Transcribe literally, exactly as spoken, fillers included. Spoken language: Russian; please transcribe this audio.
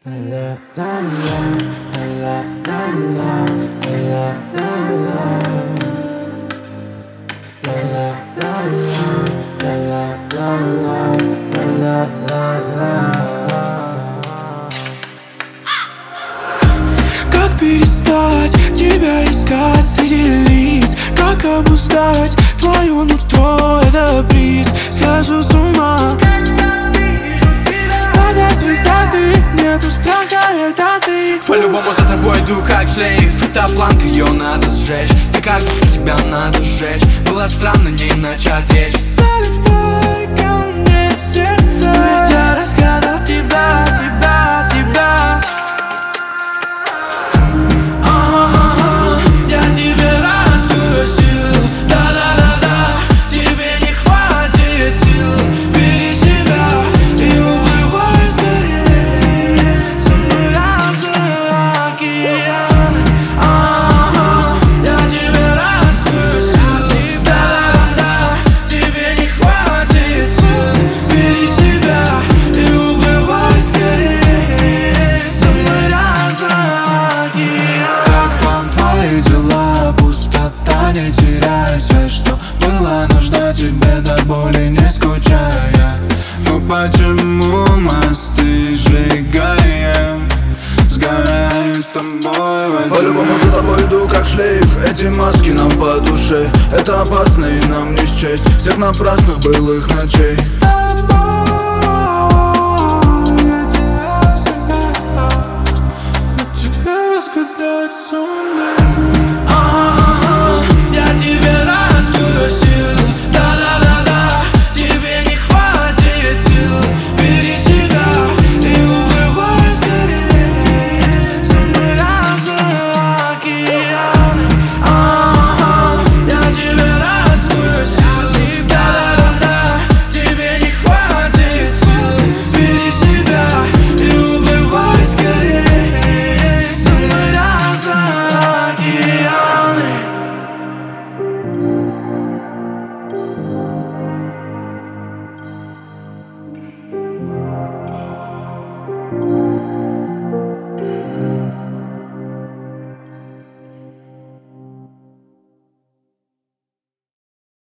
Как перестать тебя искать среди лиц? Как обуздать твое нутро? Это приз, схожу с ума. Падать с высоты, нету страха, это ты. По-любому за тобой иду как шлейф. Эта планка, ее надо сжечь. Ты как будто тебя надо сжечь. Было странно не начать речь. Залетай ко мне в сердце, ведь я разгадал тебя, тебя, тебя. А-а-а, я тебе раскусил. Да-да-да-да, тебе не хватит сил. Бери себя и уплывай скорее со мной раза океан. А-а-а, я тебе раскусил. Да-да-да-да, тебе не хватит сил. Бери себя и уплывай скорее со мной раза океан. Как там твои дела? Пустота, не теряй связь, что было нужно тебе до боли, не скучая. Ну почему мосты сжигаем, сгораем с тобой в один? По-любому за тобой иду как шлейф. Эти маски нам по душе. Это опасно и нам не счесть всех напрасных былых ночей.